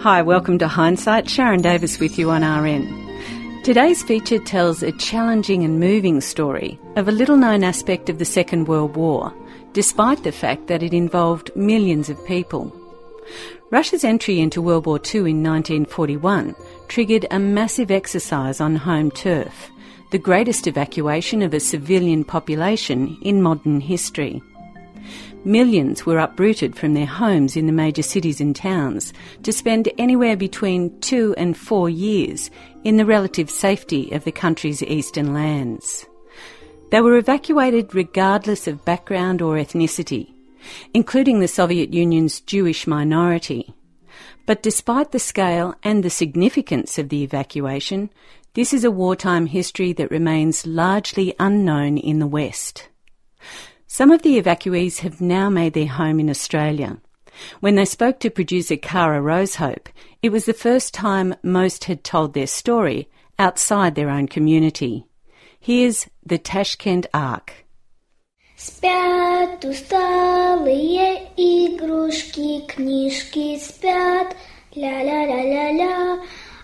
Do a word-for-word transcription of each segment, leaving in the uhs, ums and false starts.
Hi, welcome to Hindsight. Sharon Davis with you on R N. Today's feature tells a challenging and moving story of a little-known aspect of the Second World War, despite the fact that it involved millions of people. Russia's entry into World War Two in nineteen forty-one triggered a massive exercise on home turf, the greatest evacuation of a civilian population in modern history. Millions were uprooted from their homes in the major cities and towns to spend anywhere between two and four years in the relative safety of the country's eastern lands. They were evacuated regardless of background or ethnicity, including the Soviet Union's Jewish minority. But despite the scale and the significance of the evacuation, this is a wartime history that remains largely unknown in the West. Some of the evacuees have now made their home in Australia. When they spoke to producer Cara Rosehope, it was the first time most had told their story outside their own community. Here's the Tashkent Ark. Спят усталые игрушки, книжки спят, ля-ля-ля-ля-ля.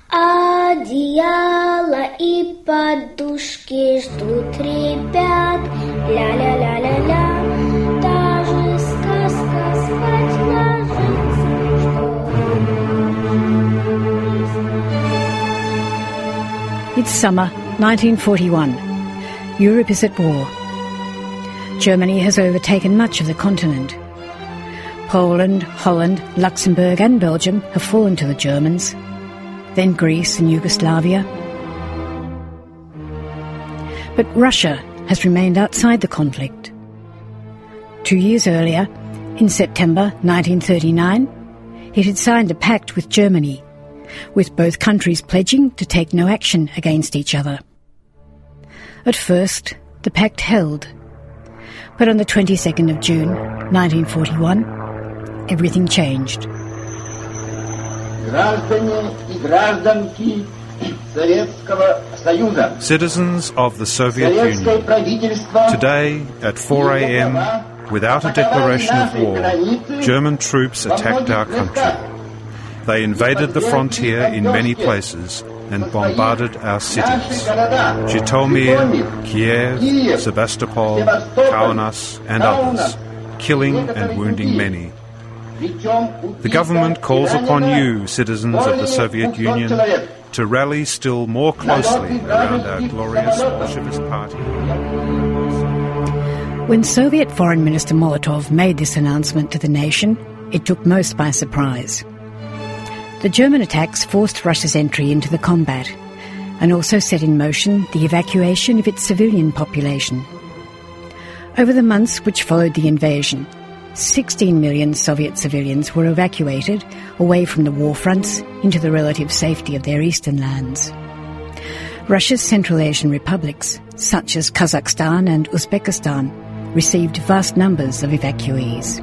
Одеяло и подушки ждут ребят, ля-ля-ля-ля-ля. Даже сказка спать ложится, что... It's summer nineteen forty-one. Europe is at war. Germany has overtaken much of the continent. Poland, Holland, Luxembourg and Belgium have fallen to the Germans. Then Greece and Yugoslavia. But Russia has remained outside the conflict. Two years earlier, in September nineteen thirty-nine, it had signed a pact with Germany, with both countries pledging to take no action against each other. At first, the pact held. But on the twenty-second of June nineteen forty-one, everything changed. Citizens of the Soviet Union, today at four a.m., without a declaration of war, German troops attacked our country. They invaded the frontier in many places and bombarded our cities: Zhytomyr, Kiev, Sebastopol, Kaunas and others, killing and wounding many. The government calls upon you, citizens of the Soviet Union, to rally still more closely around our glorious Bolshevist party. When Soviet Foreign Minister Molotov made this announcement to the nation, it took most by surprise. The German attacks forced Russia's entry into the combat and also set in motion the evacuation of its civilian population. Over the months which followed the invasion, sixteen million Soviet civilians were evacuated away from the war fronts into the relative safety of their eastern lands. Russia's Central Asian republics, such as Kazakhstan and Uzbekistan, received vast numbers of evacuees.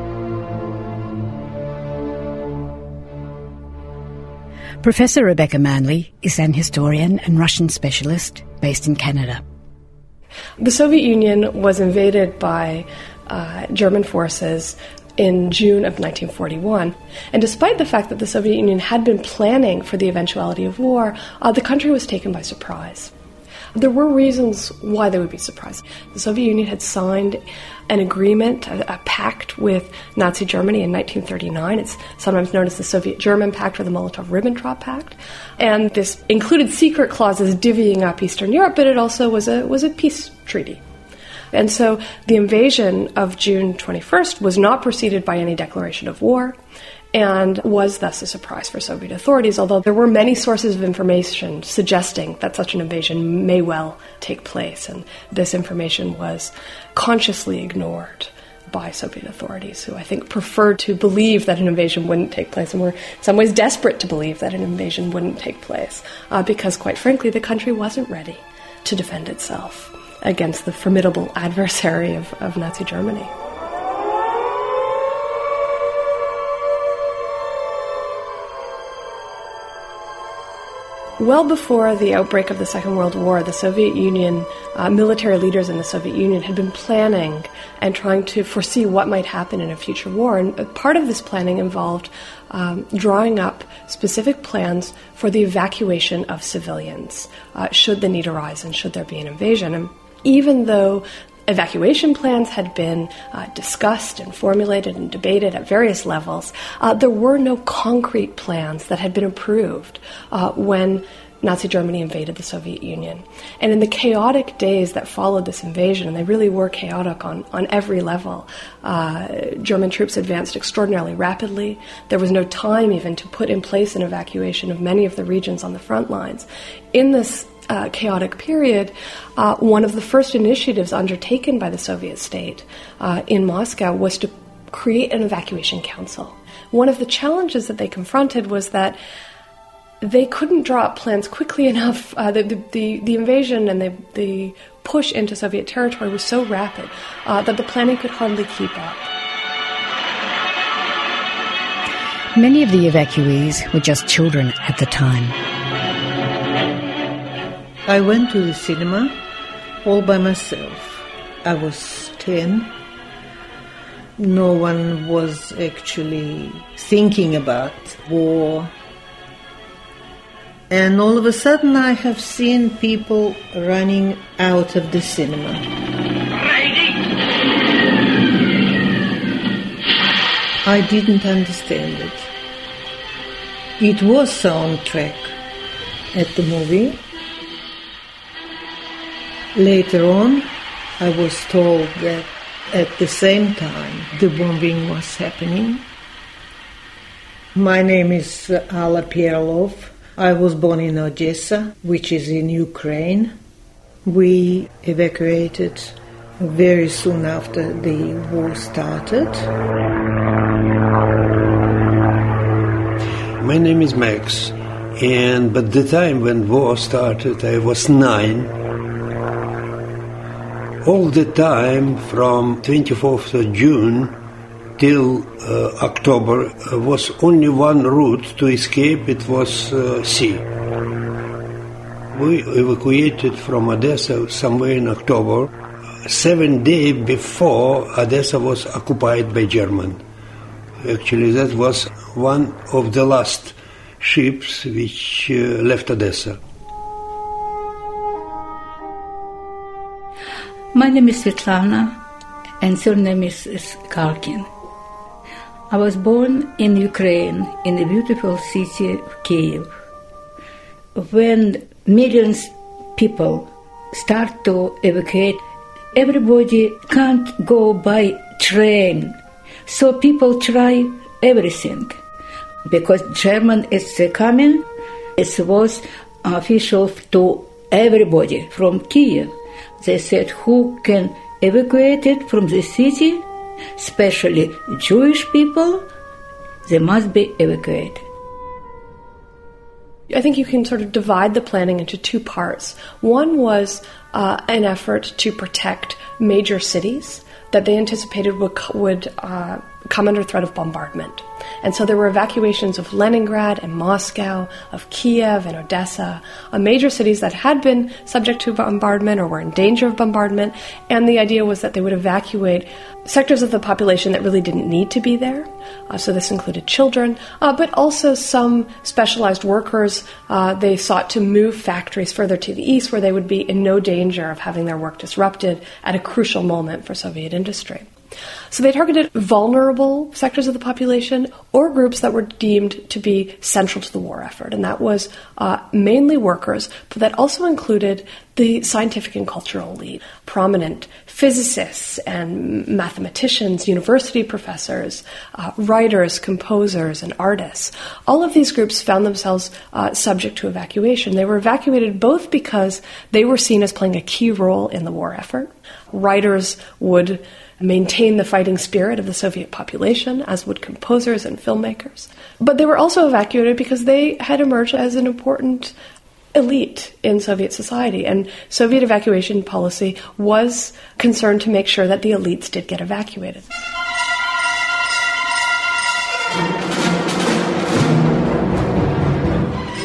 Professor Rebecca Manley is an historian and Russian specialist based in Canada. The Soviet Union was invaded by uh, German forces in June of nineteen forty-one. And despite the fact that the Soviet Union had been planning for the eventuality of war, uh, the country was taken by surprise. There were reasons why they would be surprised. The Soviet Union had signed an agreement, a, a pact with Nazi Germany in nineteen thirty-nine. It's sometimes known as the Soviet-German Pact or the Molotov-Ribbentrop Pact. And this included secret clauses divvying up Eastern Europe, but it also was a was a peace treaty. And so the invasion of June twenty-first was not preceded by any declaration of war and was thus a surprise for Soviet authorities, although there were many sources of information suggesting that such an invasion may well take place, and this information was consciously ignored by Soviet authorities, who I think preferred to believe that an invasion wouldn't take place and were in some ways desperate to believe that an invasion wouldn't take place, uh, because, quite frankly, the country wasn't ready to defend itself against the formidable adversary of, of Nazi Germany. Well before the outbreak of the Second World War, the Soviet Union, uh, military leaders in the Soviet Union had been planning and trying to foresee what might happen in a future war. And part of this planning involved um, drawing up specific plans for the evacuation of civilians, uh, should the need arise and should there be an invasion. And even though evacuation plans had been uh, discussed and formulated and debated at various levels, Uh, there were no concrete plans that had been approved uh, when Nazi Germany invaded the Soviet Union. And in the chaotic days that followed this invasion, and they really were chaotic on, on every level, uh, German troops advanced extraordinarily rapidly. There was no time even to put in place an evacuation of many of the regions on the front lines. In this Uh, chaotic period, uh, one of the first initiatives undertaken by the Soviet state uh, in Moscow was to create an evacuation council. One of the challenges that they confronted was that they couldn't draw up plans quickly enough. Uh, the, the, the invasion and the, the push into Soviet territory was so rapid uh, that the planning could hardly keep up. Many of the evacuees were just children at the time. I went to the cinema all by myself. I was ten. No one was actually thinking about war. And all of a sudden I have seen people running out of the cinema. I didn't understand it. It was soundtrack at the movie. Later on, I was told that at the same time the bombing was happening. My name is Alla Perlov. I was born in Odessa, which is in Ukraine. We evacuated very soon after the war started. My name is Max, and by the time when war started, I was nine. All the time from twenty-fourth of June till uh, October uh, was only one route to escape. It was uh, sea. We evacuated from Odessa somewhere in October. Seven days before, Odessa was occupied by German. Actually, that was one of the last ships which uh, left Odessa. My name is Svetlana, and surname is Kalkin. I was born in Ukraine, in the beautiful city of Kyiv. When millions of people start to evacuate, everybody can't go by train. So people try everything. Because German is coming, it was official to everybody from Kyiv. They said who can evacuate it from the city, especially Jewish people, they must be evacuated. I think you can sort of divide the planning into two parts. One was uh, an effort to protect major cities that they anticipated would, would uh, come under threat of bombardment. And so there were evacuations of Leningrad and Moscow, of Kiev and Odessa, uh, major cities that had been subject to bombardment or were in danger of bombardment. And the idea was that they would evacuate sectors of the population that really didn't need to be there. Uh, so this included children, uh, but also some specialized workers. Uh, they sought to move factories further to the east where they would be in no danger of having their work disrupted at a crucial moment for Soviet industry. So they targeted vulnerable sectors of the population or groups that were deemed to be central to the war effort. And that was uh, mainly workers, but that also included the scientific and cultural elite, prominent physicists and mathematicians, university professors, uh, writers, composers, and artists. All of these groups found themselves uh, subject to evacuation. They were evacuated both because they were seen as playing a key role in the war effort. Writers would maintain the fighting spirit of the Soviet population, as would composers and filmmakers. But they were also evacuated because they had emerged as an important elite in Soviet society, and Soviet evacuation policy was concerned to make sure that the elites did get evacuated.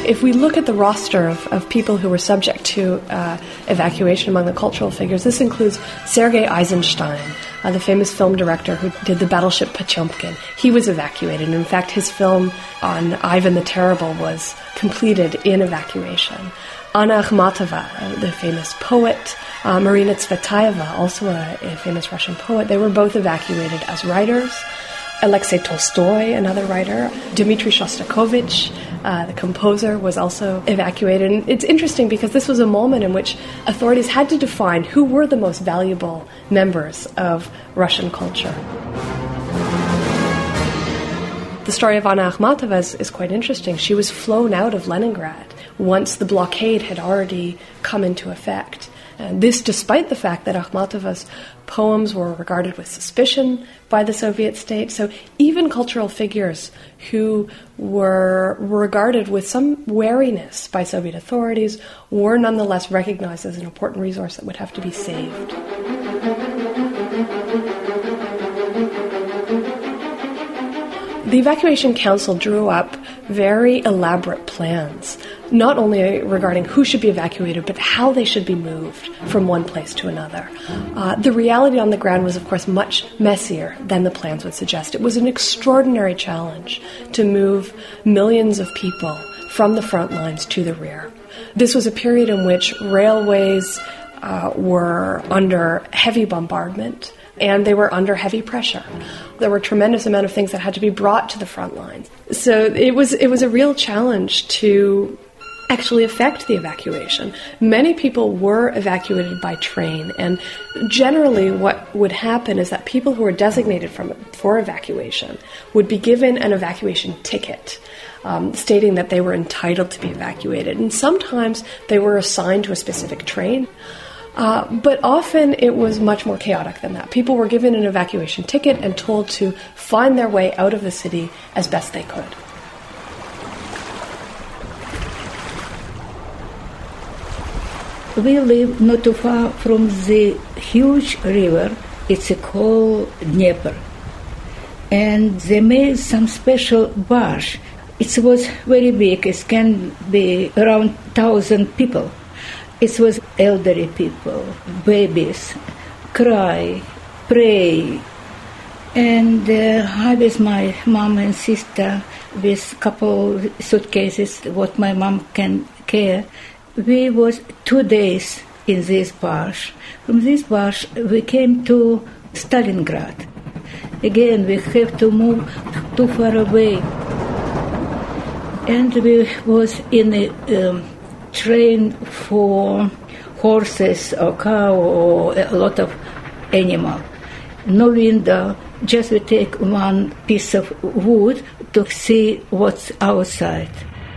If we look at the roster of, of people who were subject to uh, evacuation among the cultural figures, this includes Sergei Eisenstein, uh, the famous film director who did the battleship Potemkin. He was evacuated. In fact, his film on Ivan the Terrible was completed in evacuation. Anna Akhmatova, the famous poet, uh, Marina Tsvetaeva, also a, a famous Russian poet, they were both evacuated as writers. Alexei Tolstoy, another writer, Dmitry Shostakovich, uh, the composer, was also evacuated. And it's interesting because this was a moment in which authorities had to define who were the most valuable members of Russian culture. The story of Anna Akhmatova is, is quite interesting. She was flown out of Leningrad once the blockade had already come into effect. And this despite the fact that Akhmatova's poems were regarded with suspicion by the Soviet state. So even cultural figures who were regarded with some wariness by Soviet authorities were nonetheless recognized as an important resource that would have to be saved. The Evacuation Council drew up very elaborate plans, not only regarding who should be evacuated, but how they should be moved from one place to another. Uh, the reality on the ground was, of course, much messier than the plans would suggest. It was an extraordinary challenge to move millions of people from the front lines to the rear. This was a period in which railways uh, were under heavy bombardment, and they were under heavy pressure. There were a tremendous amount of things that had to be brought to the front lines. So it was it was a real challenge to actually affect the evacuation. Many people were evacuated by train, and generally what would happen is that people who were designated from, for evacuation would be given an evacuation ticket, um, stating that they were entitled to be evacuated. And sometimes they were assigned to a specific train. Uh, but often it was much more chaotic than that. People were given an evacuation ticket and told to find their way out of the city as best they could. We live not too far from the huge river. It's called Dnieper. And they made some special barge. It was very big. It can be around one thousand people. It was elderly people, babies, cry, pray. And uh, I with my mom and sister with couple suitcases, what my mom can carry. We was two days in this barge. From this barge we came to Stalingrad. Again, we have to move too far away. And we was in a um, train for horses or cow or a lot of animal. No window, just we take one piece of wood to see what's outside.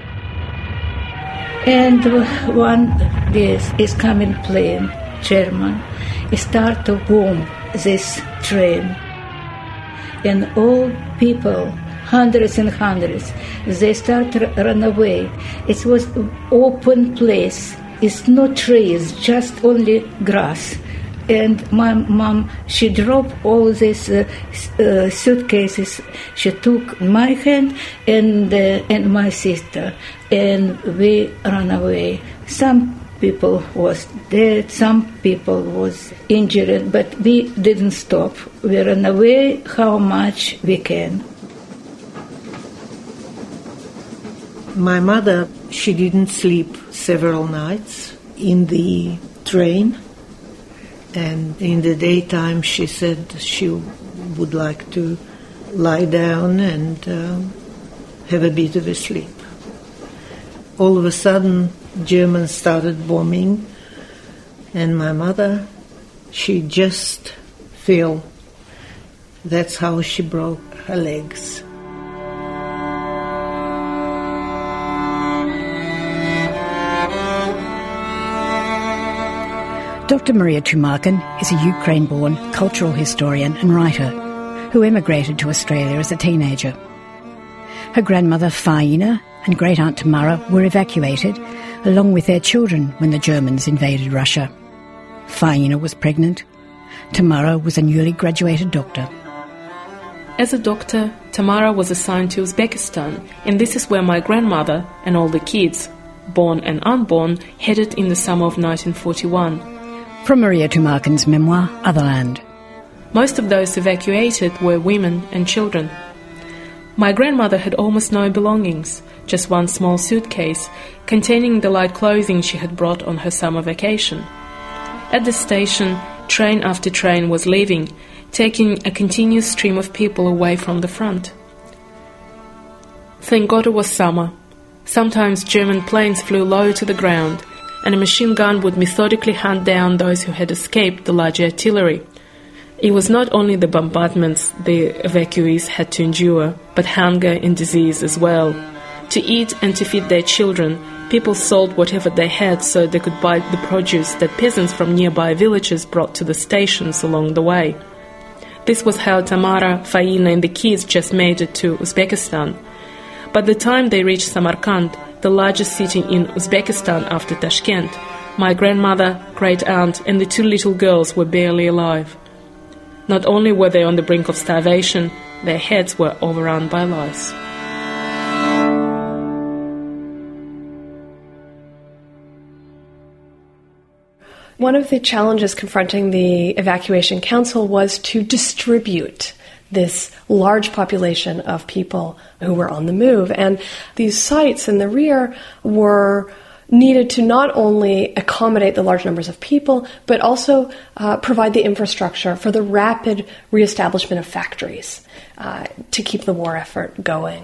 And one day is coming plane, German, start to boom this train. And all people, hundreds and hundreds, they start to run away. It was open place. It's no trees, just only grass. And my mom, she dropped all these uh, uh, suitcases. She took my hand and uh, and my sister, and we ran away. Some people was dead, some people was injured, but we didn't stop. We ran away how much we can. My mother, she didn't sleep several nights in the train. And in the daytime, she said she would like to lie down and uh, have a bit of a sleep. All of a sudden, Germans started bombing, and my mother, she just fell. That's how she broke her legs. Doctor Maria Tumarkin is a Ukraine-born cultural historian and writer who emigrated to Australia as a teenager. Her grandmother Faina and great-aunt Tamara were evacuated along with their children when the Germans invaded Russia. Faina was pregnant. Tamara was a newly graduated doctor. As a doctor, Tamara was assigned to Uzbekistan, and this is where my grandmother and all the kids, born and unborn, headed in the summer of nineteen forty-one. From Maria Tumarkin's memoir, Otherland. Most of those evacuated were women and children. My grandmother had almost no belongings, just one small suitcase containing the light clothing she had brought on her summer vacation. At the station, train after train was leaving, taking a continuous stream of people away from the front. Thank God it was summer. Sometimes German planes flew low to the ground, and a machine gun would methodically hunt down those who had escaped the larger artillery. It was not only the bombardments the evacuees had to endure, but hunger and disease as well. To eat and to feed their children, people sold whatever they had so they could buy the produce that peasants from nearby villages brought to the stations along the way. This was how Tamara, Faina and the kids just made it to Uzbekistan. By the time they reached Samarkand, the largest city in Uzbekistan after Tashkent, my grandmother, great-aunt and the two little girls were barely alive. Not only were they on the brink of starvation, their heads were overrun by lice. One of the challenges confronting the Evacuation Council was to distribute this large population of people who were on the move. And these sites in the rear were needed to not only accommodate the large numbers of people, but also uh, provide the infrastructure for the rapid reestablishment of factories uh, to keep the war effort going.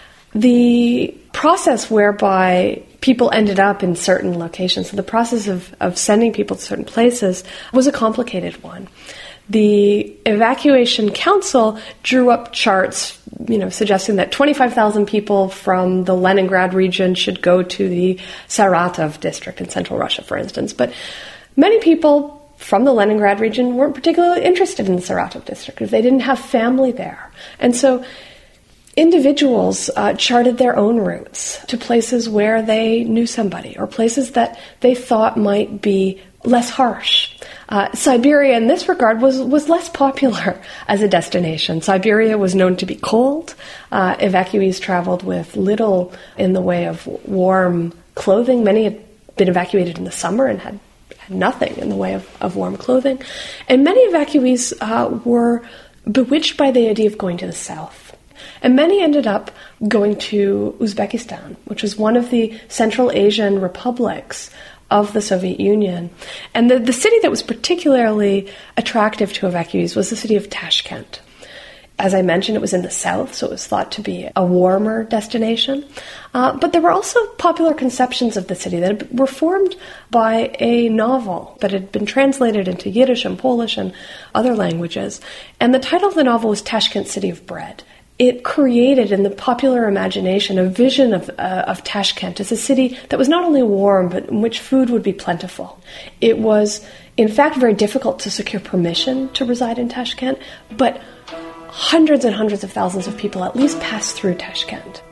The process whereby people ended up in certain locations, so the process of, of sending people to certain places, was a complicated one. The Evacuation Council drew up charts, you know, suggesting that twenty-five thousand people from the Leningrad region should go to the Saratov district in central Russia, for instance. But many people from the Leningrad region weren't particularly interested in the Saratov district because they didn't have family there. And so individuals uh, charted their own routes to places where they knew somebody or places that they thought might be less harsh. Uh, Siberia, in this regard, was, was less popular as a destination. Siberia was known to be cold. Uh, evacuees traveled with little in the way of warm clothing. Many had been evacuated in the summer and had, had nothing in the way of, of warm clothing. And many evacuees uh, were bewitched by the idea of going to the south. And many ended up going to Uzbekistan, which was one of the Central Asian republics of the Soviet Union. And the, the city that was particularly attractive to evacuees was the city of Tashkent. As I mentioned, it was in the south, so it was thought to be a warmer destination. Uh, but there were also popular conceptions of the city that were formed by a novel that had been translated into Yiddish and Polish and other languages. And the title of the novel was Tashkent, City of Bread. It created in the popular imagination a vision of, uh, of Tashkent as a city that was not only warm, but in which food would be plentiful. It was, in fact, very difficult to secure permission to reside in Tashkent, but hundreds and hundreds of thousands of people at least passed through Tashkent.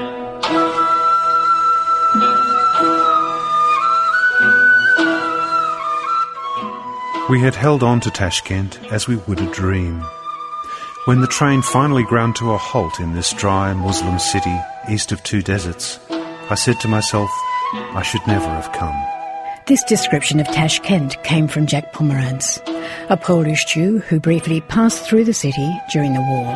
We had held on to Tashkent as we would a dream. When the train finally ground to a halt in this dry Muslim city east of two deserts, I said to myself, I should never have come. This description of Tashkent came from Jack Pomerantz, a Polish Jew who briefly passed through the city during the war.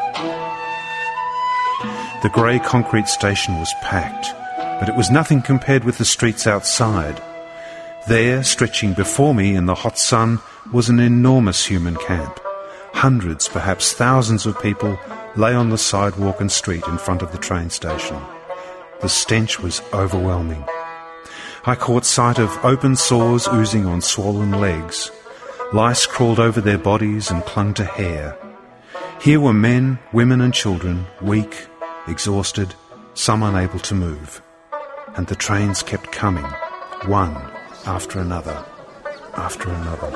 The grey concrete station was packed, but it was nothing compared with the streets outside. There, stretching before me in the hot sun, was an enormous human camp. Hundreds, perhaps thousands of people lay on the sidewalk and street in front of the train station. The stench was overwhelming. I caught sight of open sores oozing on swollen legs. Lice crawled over their bodies and clung to hair. Here were men, women and children, weak, exhausted, some unable to move. And the trains kept coming, one after another, after another.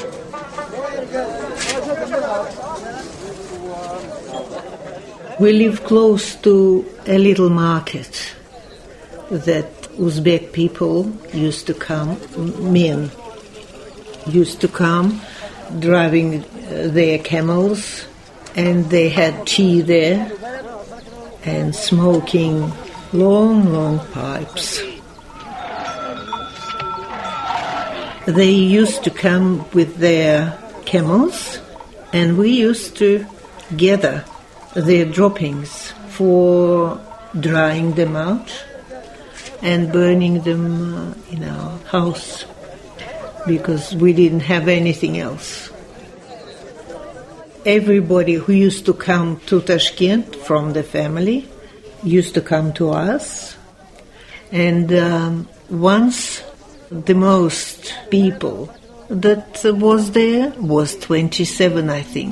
We live close to a little market that Uzbek people used to come, men used to come, driving their camels and they had tea there and smoking long, long pipes. They used to come with their camels, and we used to gather their droppings for drying them out and burning them uh, in our house, because we didn't have anything else. Everybody who used to come to Tashkent from the family used to come to us, and um, once the most people that was there was twenty-seven, I think.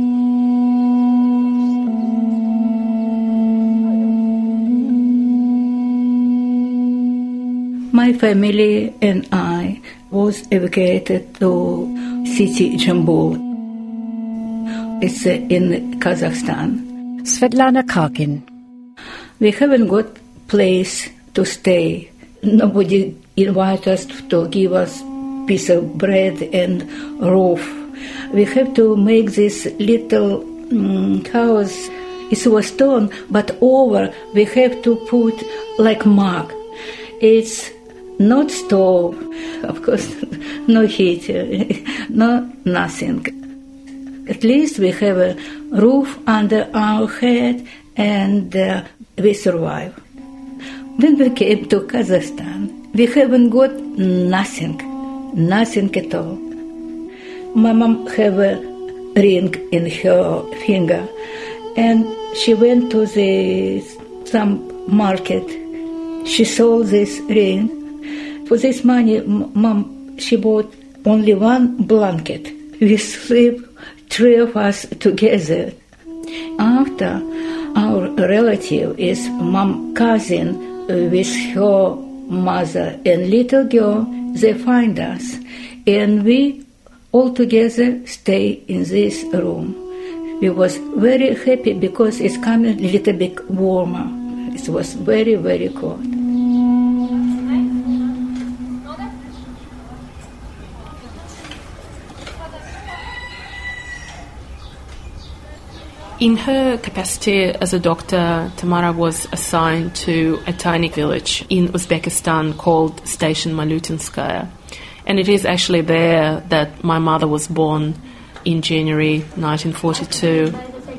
My family and I was evacuated to city Jambul. It's uh, in Kazakhstan. Svetlana Karkin. We haven't got place to stay. Nobody invited us to give us piece of bread and roof. We have to make this little um, house. It was stone, but over we have to put like mug. It's not stove, of course, no heater, no nothing. At least we have a roof under our head, and uh, we survive. When we came to Kazakhstan, we haven't got nothing, nothing at all. My mom have a ring in her finger, and she went to the some market. She sold this ring. For this money, mom, she bought only one blanket. We sleep, three of us together. After, our relative is mom cousin with her mother and little girl, they find us. And we all together stay in this room. We was very happy because it's coming a little bit warmer. It was very, very cold. In her capacity as a doctor, Tamara was assigned to a tiny village in Uzbekistan called Station Malutinskaya. And it is actually there that my mother was born in January nineteen forty-two.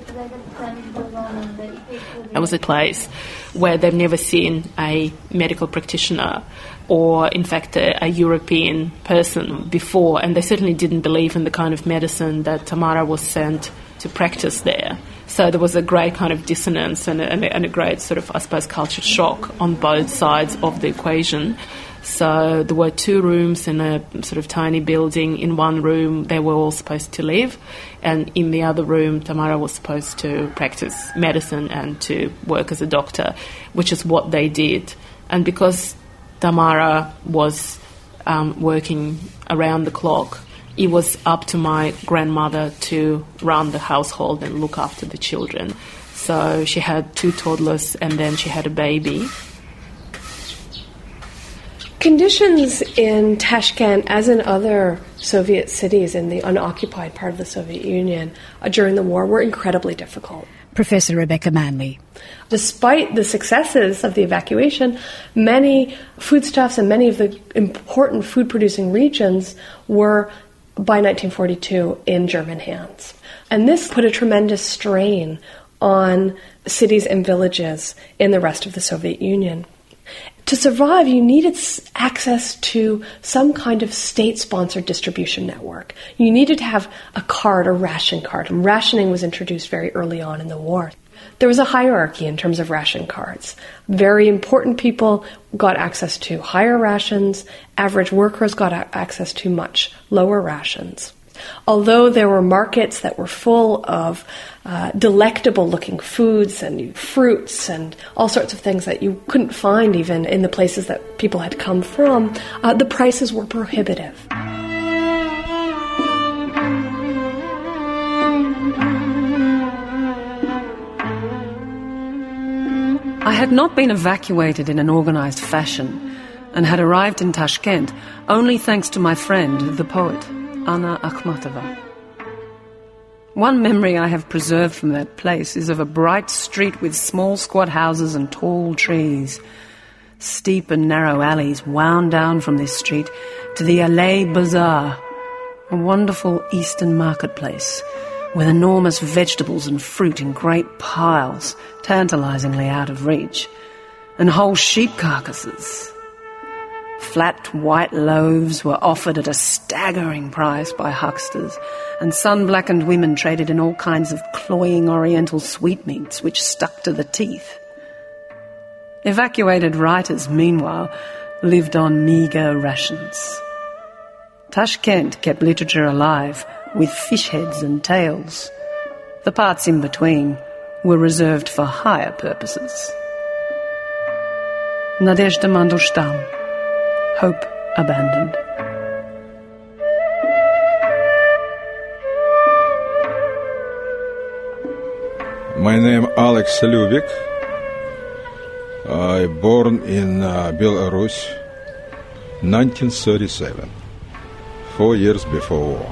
It was a place where they've never seen a medical practitioner or, in fact, a, a European person before, and they certainly didn't believe in the kind of medicine that Tamara was sent to practice there. So there was a great kind of dissonance and a, and a, and a great sort of, I suppose, culture shock on both sides of the equation. So there were two rooms in a sort of tiny building. In one room, they were all supposed to live, and in the other room, Tamara was supposed to practice medicine and to work as a doctor, which is what they did. And because Tamara was um, working around the clock, it was up to my grandmother to run the household and look after the children. So she had two toddlers and then she had a baby. Conditions in Tashkent, as in other Soviet cities in the unoccupied part of the Soviet Union uh, during the war, were incredibly difficult. Professor Rebecca Manley. Despite the successes of the evacuation, many foodstuffs and many of the important food-producing regions were, by nineteen forty-two, in German hands. And this put a tremendous strain on cities and villages in the rest of the Soviet Union. To survive, you needed access to some kind of state-sponsored distribution network. You needed to have a card, a ration card, and rationing was introduced very early on in the war. There was a hierarchy in terms of ration cards. Very important people got access to higher rations. Average workers got access to much lower rations. Although there were markets that were full of uh, delectable-looking foods and fruits and all sorts of things that you couldn't find even in the places that people had come from, uh, the prices were prohibitive. I had not been evacuated in an organised fashion and had arrived in Tashkent only thanks to my friend, the poet, Anna Akhmatova. One memory I have preserved from that place is of a bright street with small squat houses and tall trees. Steep and narrow alleys wound down from this street to the Allée Bazaar, a wonderful eastern marketplace with enormous vegetables and fruit in great piles, tantalisingly out of reach, and whole sheep carcasses. Flat white loaves were offered at a staggering price by hucksters, and sun-blackened women traded in all kinds of cloying oriental sweetmeats which stuck to the teeth. Evacuated writers, meanwhile, lived on meagre rations. Tashkent kept literature alive with fish heads and tails. The parts in between were reserved for higher purposes. Nadezhda Mandelstam. Hope abandoned. My name Alex Lubik. I born in uh, Belarus, nineteen thirty-seven, four years before war.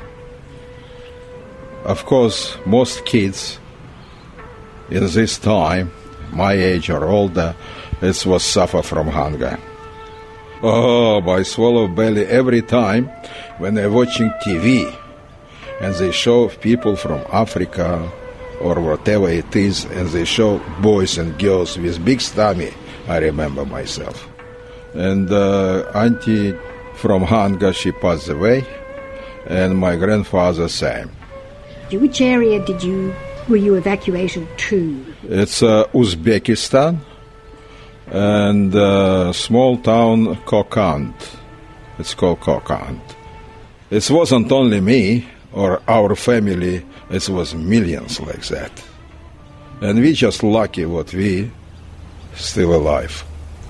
Of course, most kids in this time, my age or older, it was suffer from hunger. Oh, I swallow belly every time when they're watching T V and they show people from Africa or whatever it is, and they show boys and girls with big stomach. I remember myself. And uh, auntie from hunger, she passed away, and my grandfather same. Which area did you were you evacuated to? It's uh, Uzbekistan and uh, small town Kokand. It's called Kokand. It wasn't only me or our family, it was millions like that. And we just lucky what we still alive.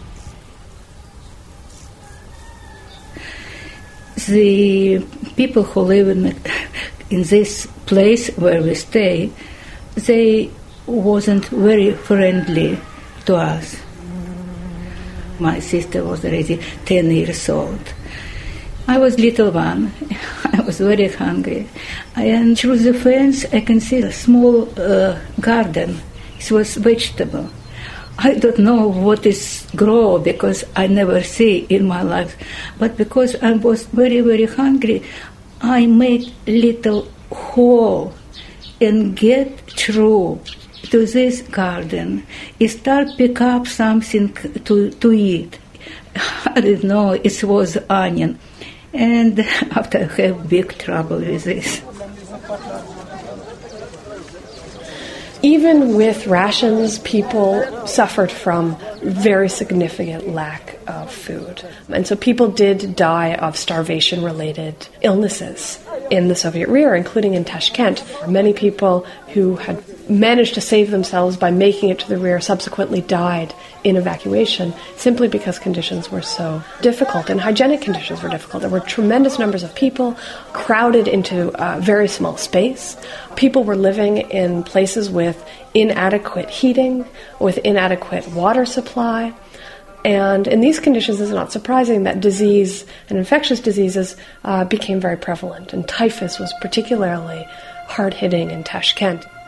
The people who live in, in this place where we stay, they wasn't very friendly to us. My sister was already ten years old. I was little one. I was very hungry. And through the fence I can see a small uh, garden. It was vegetable. I don't know what is grow because I never see in my life. But because I was very, very hungry, I made little hole and get through to this garden. I start pick up something to, to eat. I didn't know it was onion. And after I have big trouble with this. Even with rations, people suffered from very significant lack of food. And so people did die of starvation-related illnesses in the Soviet rear, including in Tashkent. Many people who had managed to save themselves by making it to the rear subsequently died in evacuation simply because conditions were so difficult and hygienic conditions were difficult. There were tremendous numbers of people crowded into a very small space. People were living in places with inadequate heating, with inadequate water supply. And in these conditions, it's not surprising that disease and infectious diseases uh, became very prevalent. And typhus was particularly hard-hitting in Tashkent.